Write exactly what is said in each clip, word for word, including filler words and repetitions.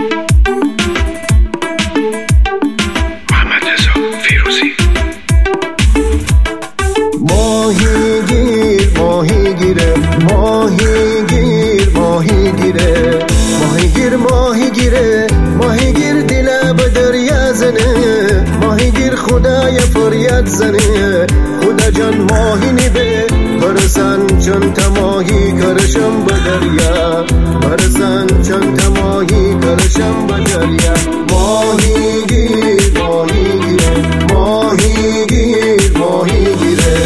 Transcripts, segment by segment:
ماهیگیر ماهیگیره ماهیگیر ماهیگیره ماهیگیر دل به دریا زنه ماهیگیر خدای فریاد زنه خدا جان ماهی نیبه برسن چون تماهی کرشم به دریا برسن چون تماهی کرشم به دریا ماهیگیر ماهیگیره ماهیگیر ماهیگیره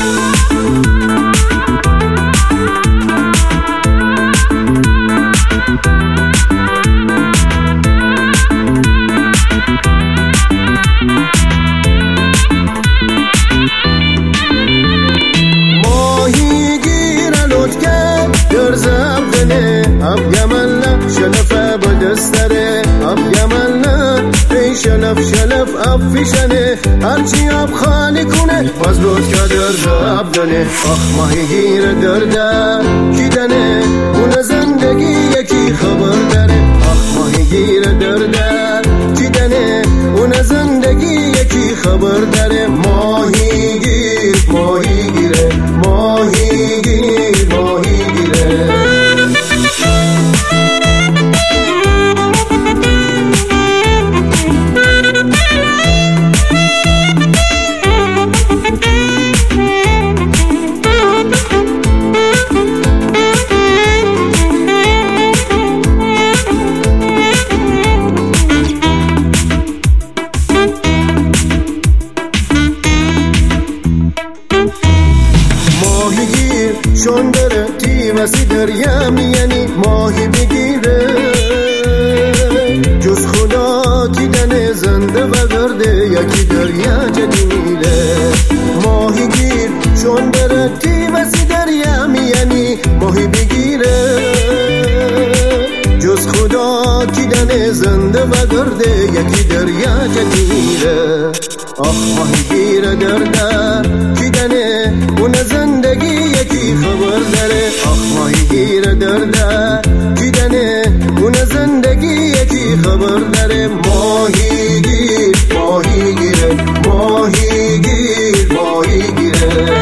اب یمن شلف بدستره اب یمن ای شلف شلف اب فیشنه هرچی اب خالی کنه باز رود که درد اب دنه آخ ماهیگیر درده کی دنه اون زندگی یکی خبر داره آخ ماهیگیر درده کی دنه اون زندگی یکی خبر داره ماهیگیر ماهیگیره ماهیگیر ماهیگیره چون داره تیمسی دریا میانی ماهی بگیره جز خدا دیدن زنده و گرده یکی دریا جدیده ماهی گیر چون داره تیمسی دریا میانی ماهی بگیره جز خدا دیدن زنده و گرده یکی دریا جدیده آخ ماهی گیر درده دیدنه اون زندگی یکی خبر داره آخ ماهیگیر درده دیدنه اون زندگی یکی خبر داره ماهیگیر ماهیگیره ماهیگیر ماهیگیره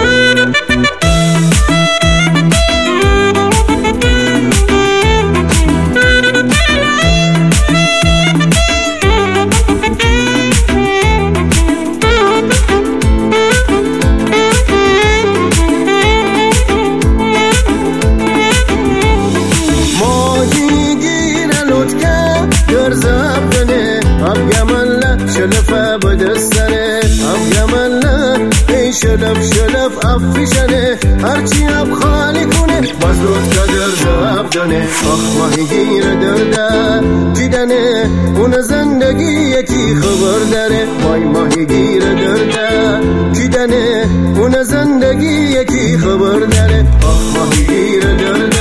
اب یمن شلف بدستره اب یمن ای شلف شلف اب فیشنه هرچی اب خالی کنه باز رود که درد اب دنه آخ ماهیگیر درده دیدنه اون زندگی یکی خبر داره وای ماهیگیر درده دیدنه اون زندگی یکی خبر داره آخ ماهیگیر درده